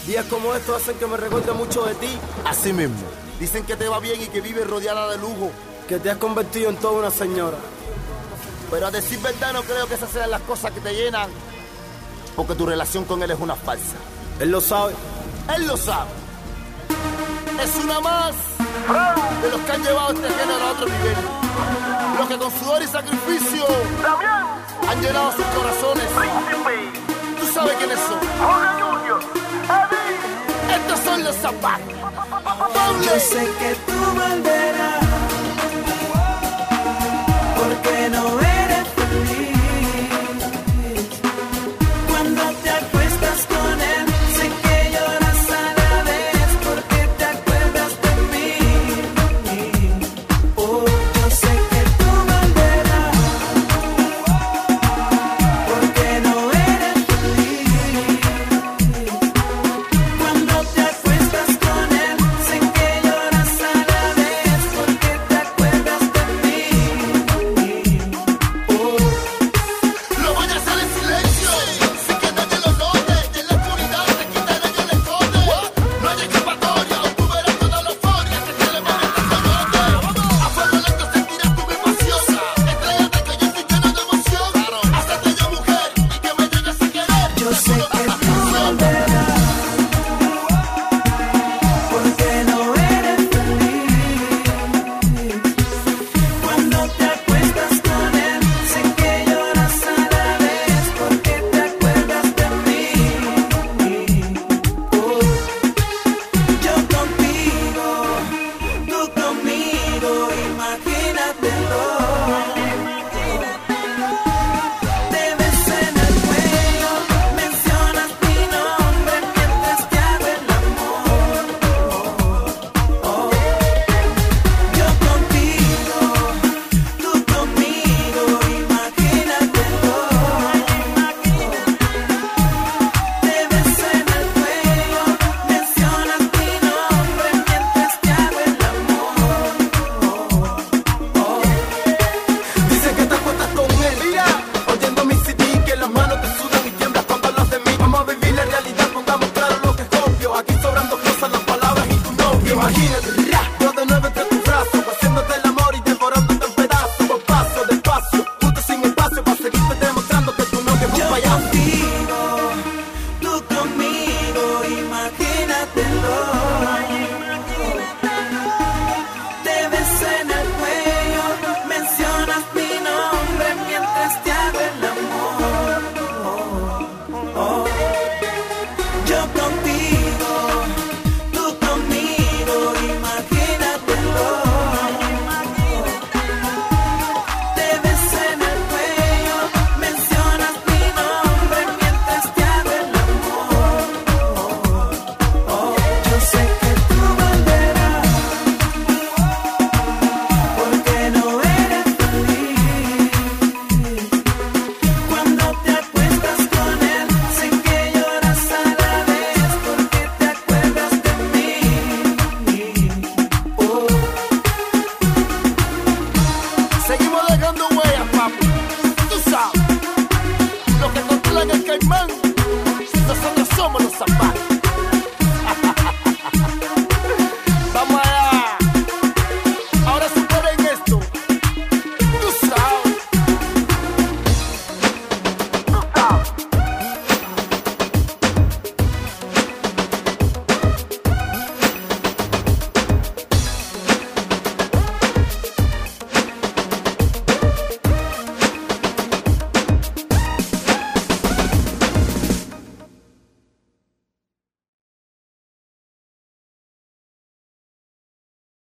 Días como estos hacen que me recuerde mucho de ti. Así mismo. Dicen que te va bien y que vives rodeada de lujo. Que te has convertido en toda una señora. Pero a decir verdad no creo que esas sean las cosas que te llenan. Porque tu relación con él es una farsa. Él lo sabe. Él lo sabe. Es una más de los que han llevado este género a otro nivel. Los que con sudor y sacrificio han llenado sus corazones. Tú sabes quiénes son. Estos son los zapatos. Yo sé que tú volverás, porque no eres feliz. Cuando te acuestas con él, sé que lloras a la vez, porque te acuerdas de mí. Oh, yo sé que tú volverás, porque no eres feliz. Cuando te acuestas con él, sé que lloras a la vez, porque te acuerdas de mí. Oh. Lo voy a hacer en silencio. Si que nadie lo note. En la oscuridad te quitaré yo el esconde. No hay escapatoria. Hoy tú verás toda la euforia que te le mueve este coyote. A fuego lento sentirás tu pasión. Estrellate que yo estoy lleno de emoción. Hacerte yo mujer y que me llegues a querer. Yo sé que tú volverás, porque no eres feliz. Cuando te acuestas con él, sé que lloras a la vez, porque te acuerdas de mí. Oh, yo contigo, tú conmigo, imagínatelo. Te beso en el cuello, mencionas mi nombre mientras te hago el amor. Yo contigo, tú conmigo, imagínatelo. Te beso en el cuello, mencionas mi nombre mientras te hago el amor. Dicen que te acuestas con él. Mira, oyendo mi CD, que las manos te sudan y tiemblas cuando hablas de mí. Vamos a vivir la realidad, pongamos claro lo que es obvio. Aquí sobran dos cosas, las palabras y tu novio. Imagínate, yo de nuevo entre tus brazos, haciéndote el amor y devorándote en pedazos. Por paso, despacio, justo sin espacio, para seguirte demostrando que tu novio es un Yo payaso. contigo, tú conmigo, imagínatelo. Te beso en el cuello, mencionas mi nombre mientras te hago el amor. Yo contigo, tú conmigo, imagínatelo. Te beso en el cuello, mencionas mi nombre mientras te hago el amor. Yo sé que tú volverás, porque no eres feliz. Cuando te acuestas con él, sé que lloras a la vez, porque te acuerdas de mí. Oh. Seguimos dejando huellas, papi. Tú sabes. Los que controlan el caimán. Nosotros somos los zapatos.